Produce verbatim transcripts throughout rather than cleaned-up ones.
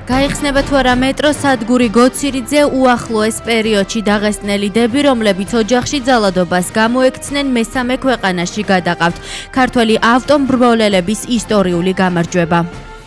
გაიხსნება თუ არა მეტროს სადგური გოცირიძე უახლოეს პერიოდში დაღესტნელი დები, რომლებიც ოჯახში ძალადობას გამოექცნენ, მესამე ქვეყანაში გადაყავთ. ქართველი ავტომრბოლელების ისტორიული გამარჯვება.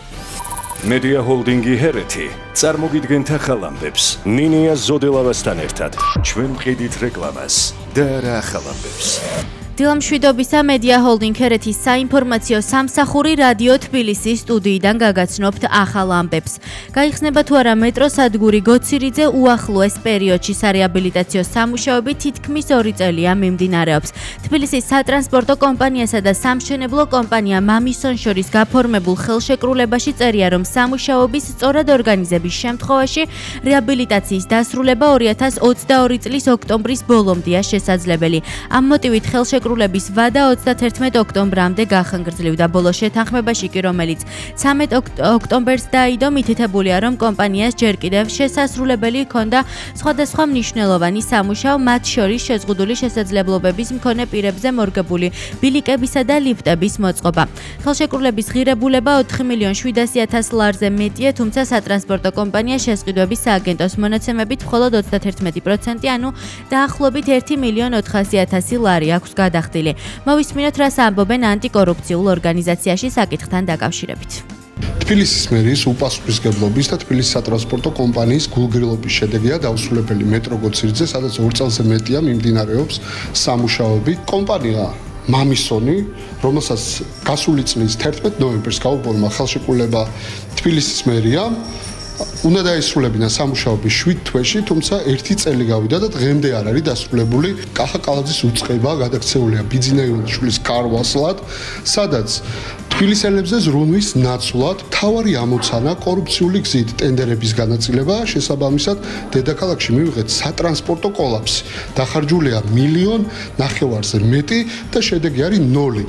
Media Holding-ი ჰერეთი წარმოგიდგენთ ახალ ამბებს. ნინია ზოდელავასთან ერთად ჩვენ ვყიდით რეკლამას და რა ახალ ამბებს. დილამშვიდობისა Media Holding ჰერეთის საინფორმაციო სამსახური რადიო თბილისის სტუდიიდან გაგაცნობთ ახალ ამბებს. გაიხსნება თუ არა მეტროს სადგური გოცირიძე უახლოეს პერიოდში სარეაბილიტაციო სამუშაოები თითქმის ორი წელია მიმდინარეობს. თბილისის სატრანსპორტო კომპანიასა და სამშენებლო კომპანია მამისონ შორის გაფორმებულ ხელშეკრულებაში წერია, რომ სამუშაოების სწორად ორგანიზების შემთხვევაში რეაბილიტაციის დასრულება ორი ათას ოცდაორი წლის ოქტომბრის ბოლომდეა შესაძლებელი. ამ მოტივით ხელშეკრულება ების ვადა ოცდათერთმეტ ოქტომბრამდე გახანგრძლივდა. ბოლო შეთანხმებაში კი, რომელიც ცამეტ ოქტომბერს დაიდო, მითითებულია, რომ კომპანიას ჯერ კიდევ შესასრულებელი ჰქონდა სხვადასხვა მნიშვნელოვანი სამუშაო, მათ შორის შეზღუდული შესაძლებლობების მქონე პირებზე მორგებული ბილიკებისა და ლიფტების მოწყობა. ხელშეკრულების ღირებულება ოთხი მილიონ შვიდასი ათას ლარზე მეტია, თუმცა სატრანსპორტო კომპანია შესყიდვების სააგენტოს მონაცემებით მხოლოდ ოცდათერთმეტი პროცენტი, ანუ დაახლოებით ერთი მილიონ ოთხასი ათასი ლარი აქვს გადახდილი. მოვისმინოთ, რას ამბობენ ანტიკორუფციულ ორგანიზაციაში საკითხთან დაკავშირებით. თბილისის მერიის უპასუხისმგებლობის და თბილისის სატრანსპორტო კომპანიის გულგრილობის შედეგია დაუსრულებელი მეტრო გოცირიძე, სადაც ორ წელზე მეტია მიმდინარეობს სამუშაოები. კომპანია მამისონი, რომელსაც გასული წლის თერთმეტ ნოემბერს გაუფორმა ხელშეკრულება თბილისის მერიამ, უნდა დაისრულებინა სამუშაოები შვიდ თვეში, თუმცა ერთი წელი გავიდა და დღემდე არ არის დასრულებული. კახა კალაძის უწყება გადაქცეულია ბიძინაიონიშვილის კარვასლად, სადაც თბილისელებზე ზრუნვის ნაცვლად მთავარი ამოცანა კორუფციული გზით ტენდერების განაწილება, შესაბამისად დედაქალაქში მივიღეთ სატრანსპორტო კოლაფსი. დახარჯულია მილიონ ნახევარზე მეტი და შედეგი არის ნოლი.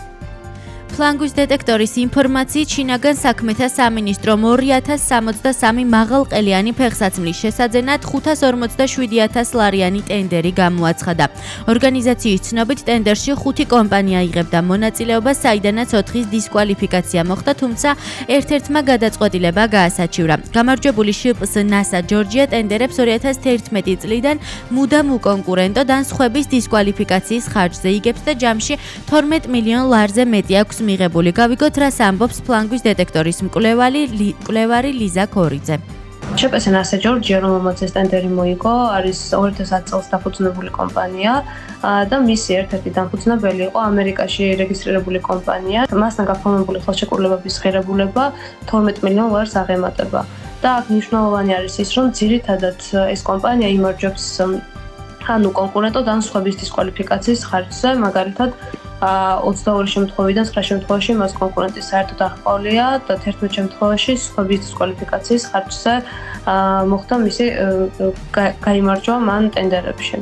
ფლანგვის დეტექტორის ინფორმაციით შინაგან საქმეთა სამინისტრომ ორი ათას სამოცდასამი მაღალყელიანი ფეხსაცმლის შესაძენად ხუთას ორმოცდაშვიდი ათას ლარიანი ტენდერი გამოაცხადა. ორგანიზაციის ცნობით ტენდერში ხუთი კომპანია იღებდა მონაწილეობას, საიდანაც ოთხის დისკვალიფიკაცია მოხდა, თუმცა ერთ-ერთმა გადაწყვეტილება გაასაჩივრა. გამარჯვებული შპს ნასა ჯორჯია ტენდერებს ორი ათას თერთმეტი წლიდან მუდამ უკონკურენტოდ ან სხვების დისკვალიფიკაციის ხარჯზე იგებს და ჯამში თორმეტ მილიონ ლარზე მეტი აქვს მიღებული. გავიგოთ, რას ამბობს ფლანგვის დეტექტორის მკვლევარი მკვლევარი ლიზა ქორიძე. შპს ნასა ჯორჯია, რომელმაც ეს ტენდერი მოიგო, არის ორი ათას ათი წელს დაფუძნებული კომპანია და მისი ერთ-ერთი დამფუძნებელი იყო ამერიკაში რეგისტრირებული კომპანია. მასთან გაფორმებული ხელშეკრულებების ღირებულება თორმეტ მილიონ ლარს აღემატება. და აქ მნიშვნელოვანი არის ის, რომ ძირითადად ეს კომპანია იმარჯვებს ან უკონკურენტოდ ან სხვების დისკვალიფიკაციის ხარჯზე, მაგალითად ოცდაორი შემთხვევიდან ცხრა შემთხვევაში მას კონკურენტი საერთოდ აღყოლია და თერთმეტ შემთხვევაში სხვების დისკვალიფიკაციის ხარჯზე მოხდა მისი გაიმარჯვა მან ტენდერებში.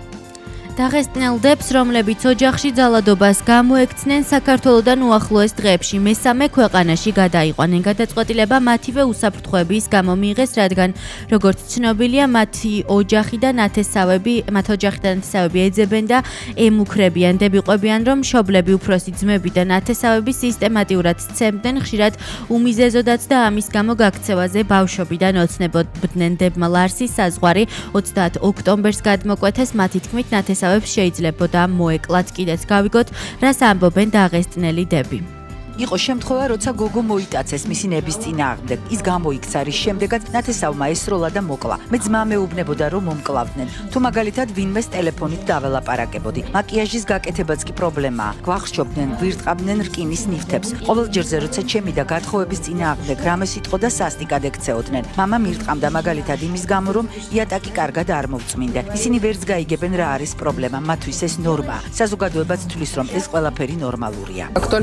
დაღესტნელ დებს, რომლებიც ოჯახში ძალადობას გამოექცნენ, საქართველოდან უახლოეს დღეებში მესამე ქვეყანაში გადაიყვანენ. გადაწყვეტილება მათივე უსაფრთხოების გამო მიიღეს, რადგან როგორც ცნობილია, მათი ოჯახი და ნათესავები, მათ ოჯახი და ნათესავები ეძებენ და ემუქრებიან. დები ყვებიან, რომ მშობლები, უფროსი ძმები და ნათესავები სისტემატიურად სცემდნენ, ხშირად უმიზეზოდაც და ამის გამო გაქცევაზე ბავშვობიდან ოცნებობდნენ. დებმა ლარსის საზღვარი ოცდაათ ოქტომბერს გადმოკვეთეს, მათი თქმით ნათესავები შეიძლებოდა მოეკლათ. კიდეც გავიგოთ, რას ამბობენ დაღესტნელი დები. იყო შემთხვევა, როცა გოგო მოიტაცეს მისი ნების წინააღმდეგ. ის გამოიქცა, რის შემდეგაც ნათესავმა ესროლა და მოკლა. მე ძმა მეუბნებოდა, რომ მომკლავდნენ. თუ მაგალითად ვინმეს ტელეფონით დაველაპარაკებოდი. მაკიაჟის გაკეთებაც კი პრობლემაა. გვახშობდნენ, გვირტყავდნენ რკინის ნივთებს. ყოველ ჯერზე, როცა ჩემი და გათხოვების წინააღმდეგ რამე სიტყვა და სასტიკად ექცეოდნენ. მამა მირტყამდა მაგალითად имის გამო, რომ იატაკი კარგად არ მოვწმინდე. ისინი ვერც გაიგებენ რა არის პრობლემა. მათთვის ეს ნორმაა. საზოგადოებაც თვლის, რომ ეს ყველაფერი ნორმალურია.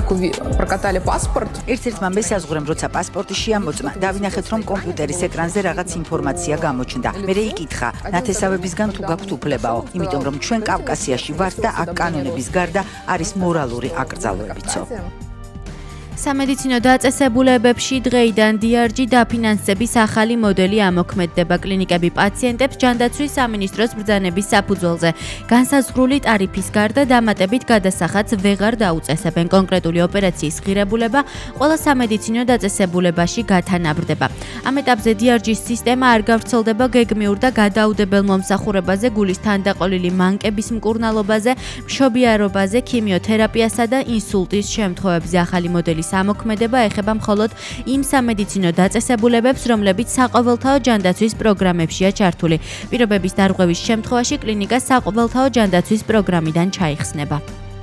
ერთ-ერთმა მესაზღვრემ, როცა პასპორტი შეამოწმა, დავინახეთ, რომ კომპიუტერის ეკრანზე რაღაც ინფორმაცია გამოჩნდა. მერე იკითხა, ნათესავებისგან თუ გაქვთ უფლებაო, იმიტომ რომ ჩვენ კავკასიაში ვართ და აქ კანონების გარდა არის მორალური აკრძალვებიცო. სამედიცინო დაწესებულებებში დღეიდან დი არ ჯი დაფინანსების ახალი მოდელი ამოქმედდება. კლინიკები პაციენტებს ჯანდაცვის სამინისტროს ბრძანების საფუძველზე განსაზღვრული ტარიფის გარდა დამატებით გადასახადს ვეღარ დაუწესებენ. კონკრეტული ოპერაციის ღირებულება ყველა სამედიცინო დაწესებულებაში გათანაბრდება. ამ ეტაპზე დი არ ჯის სისტემა არ გავრცელდება გეგმიურ და გადაუდებელ მომსახურებაზე, გულის თანდაყოლილი მანკების მკურნალობაზე, მშობიარობაზე, ქიმიოთერაპიასა და ინსულტის შემთხვევებზე. ახალი მოდელის ამოქმედება ეხება მხოლოდ იმ სამედიცინო დაწესებულებებს, რომლებიც საყოველთაო ჯანდაცვის პროგრამებშია ჩართული. პირობების დარღვევის შემთხვევაში კლინიკა საყოველთაო ჯანდაცვის პროგრამიდან ჩაიხსნება.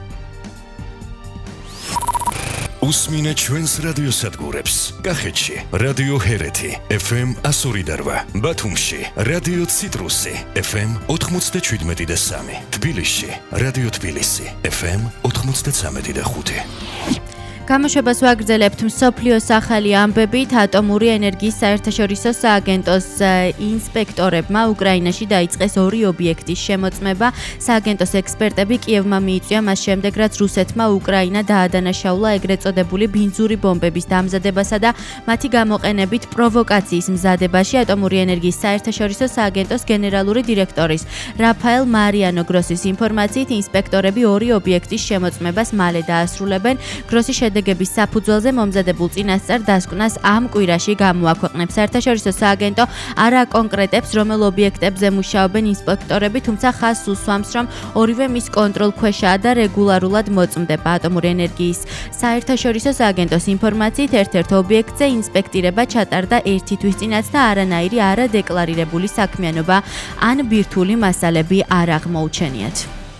უსმინე ჩვენს რადიოსადგურებს. კახეთში რადიო ჰერეთი ეფ ემ εκατო ორი და რვა, ბათუმში რადიო ციტრუსი ეფ ემ ოთხმოცდაშვიდმეტი და სამი, თბილისში რადიო თბილისი ეფ ემ ოთხმოცდაცამეტი და ხუთი. გამოშვებას ვაგრძელებთ მსოფლიოს ახალი ამბებით. ატომური ენერგიის საერთაშორისო სააგენტოს ინსპექტორებმა უკრაინაში დაიწყეს ორი ობიექტის შემოწმება. სააგენტოს ექსპერტები კიევმა მიიწვია მას შემდეგ, რაც რუსეთმა უკრაინა დაადანაშაულა ეგრეთ წოდებული ბინძური ბომბების დამზადებასა და მათი გამოყენებით პროვოკაციის მზადებაში. ატომური ენერგიის საერთაშორისო სააგენტოს გენერალური დირექტორის რაფაელ მარიანო გროსის ინფორმაციით, ინსპექტორები ორი ობიექტის შემოწმებას მალე დაასრულებენ. გროსი შედეგების საფუძველზე მომზადებულ წინასწარ დასკვნას ამ კვირაში გამოაქვეყნებს. საერთაშორისო სააგენტო არ აკონკრეტებს, რომელ ობიექტებზე მუშაობენ ინსპექტორები, თუმცა ხაზს უსვამს, რომ ორივე მის კონტროლქვეშაა და რეგულარულად მოწმდება. ატომური ენერგიის საერთაშორისო სააგენტოს ინფორმაციით, ერთ-ერთ ობიექტზე ინსპექტირება ჩატარდა ერთი თვის წინაც და არანაირი არადეკლარირებული საქმიანობა ან ბირთვული მასალები არ აღმოუჩენიათ.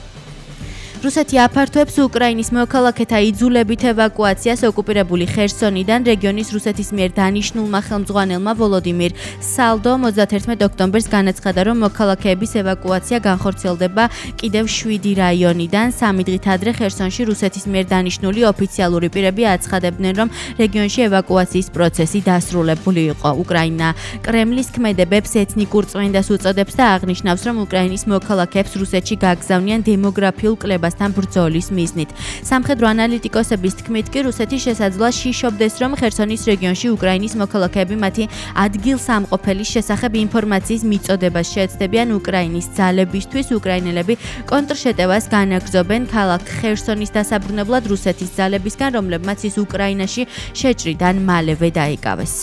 რუსეთი აფართოებს უკრაინის მოქალაქეთა იძულებით ევაკუაციას ოკუპირებული ხერსონიდან. რეგიონის რუსეთის მიერ დანიშნულმა ხელმძღვანელმა ვოლოდიმირ სალდომ ოცდაათერთმეტ ოქტომბერს განაცხადა, რომ მოქალაქეების ევაკუაცია განხორციელდება კიდევ შვიდი რაიონიდან. სამი დღით ადრე ხერსონში რუსეთის მიერ დანიშნული ოფიციალური პირები აცხადებდნენ, რომ რეგიონში ევაკუაციის პროცესი დასრულებული იყო. უკრაინა კრემლის ქმედებებს ეთნიკურ წმენდას უწოდებს და აღნიშნავს, რომ უკრაინის მოქალაქეებს რუსეთში გაგზავნიან დემოგრაფიულ კლებასთან ბრძოლის მიზნით. სამხედრო ანალიტიკოსების თქმით კი რუსეთი შესაძლოა შიშობდეს, რომ ხერსონის რეგიონში უკრაინის მოქალაქეები მათი ადგილსამყოფელის შესახებ ინფორმაციის მიწოდებას შეეცდებიან. უკრაინის ძალებისთვის უკრაინელები კონტრშეტევას განაგრძობენ ქალაქ ხერსონის დასაბრუნებლად რუსეთის ძალებისგან, რომლებმაც ის უკრაინაში შეჭრიდან მალევე დაიკავეს.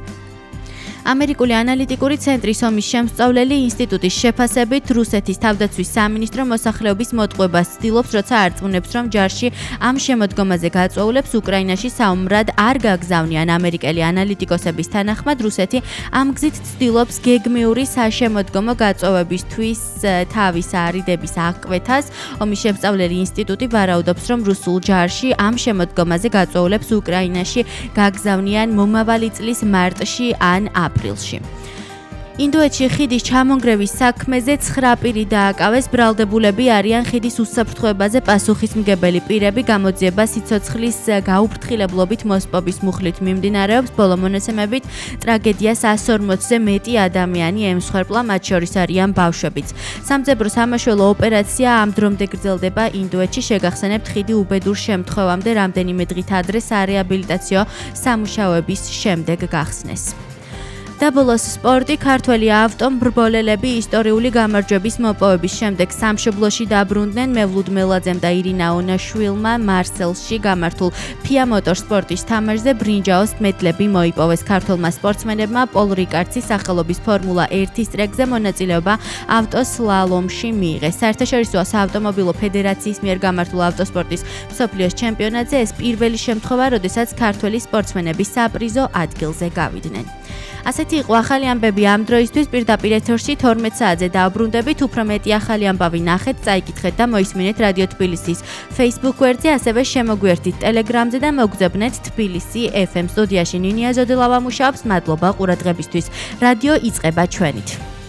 ამერიკული ანალიტიკური ცენტრის ომის შემსწავლელი ინსტიტუტის შეფასებით, რუსეთის თავდაცვის სამინისტრო მოსახლეობის მოტყუებას ცდილობს, როცა არწმუნებს, რომ ჯარში ამ შემოდგომაზე გაწვეულებს უკრაინაში საომრად არ გაგზავნიან. ამერიკელი ანალიტიკოსების თანახმად, რუსეთი ამ გზით ცდილობს გეგმიური საშემოდგომო გაწვევებისთვის თავის არიდების აღკვეთას. ომის შემსწავლელი ინსტიტუტი ვარაუდობს, რომ რუსულ ჯარში ამ შემოდგომაზე გაწვეულებს უკრაინაში გაგზავნიან მომავალი წლის მარტში ან აპრილში. ინდოეთში ხიდის ჩამონგრევის საქმეზე ცხრა პირი დააკავეს. ბრალდებულები არიან ხიდის უსაფრთხოებაზე პასუხისმგებელი პირები. გამოძიება სიცოცხლის გაუფრთხილებლობით მოსპობის მუხლით მიმდინარეობს. ბოლო მონაცემებით ტრაგედიას εκατს ორმოცზე მეტი ადამიანი ემსხვერპლა, მათ შორის არიან ბავშვებიც. სამძებრო სამაშველო ოპერაცია ამ დრომდე გრძელდება ინდოეთში. შეგახსენებთ, ხიდი უბედურ შემთხვევამდე რამდენიმე დღით ადრე სარეაბილიტაციო სამუშაოების შემდეგ გახსნეს. და ბოლოს სპორტი. ქართველი ავტომრბოლელები ისტორიული გამარჯვების მოპოვების შემდეგ სამშობლოში დაბრუნდნენ. მევლუდ მელაძემ და ირინა ონაშვილმა მარსელში გამართულ ფია მოტორსპორტის თამაშზე ბრინჯაოს მედლები მოიპოვეს. ქართველმა სპორტსმენებმა პოლ რიკარდსის სახელობის ფორმულა ერთის ტრეკზე მონაწილეობა ავტოსლალომში მიიღეს. საერთაშორისო საავტომობილო ფედერაციის მიერ გამართულ ავტოსპორტის მსოფლიოს ჩემპიონატზე ეს პირველი შემთხვევა, როდესაც ქართველი სპორტსმენები საპრიზო ადგილზე გავიდნენ. ასეთი იყო ახალი ამბები ამ დროისთვის. პირდაპირ ეთერში თორმეტ საათზე დაუბრუნდებით. უფრო მეტი ახალი ამბავი ნახეთ, წაიკითხეთ და მოისმინეთ რადიო თბილისის Facebook გვერდზე, ასევე შემოგვიერთდით Telegram-ზე და მოგძებნეთ თბილისი ეფ ემ. სტუდიაში ნინია ზოდელავა მუშაობს. მადლობა ყურადღებისთვის. რადიო იწყება ჩვენით.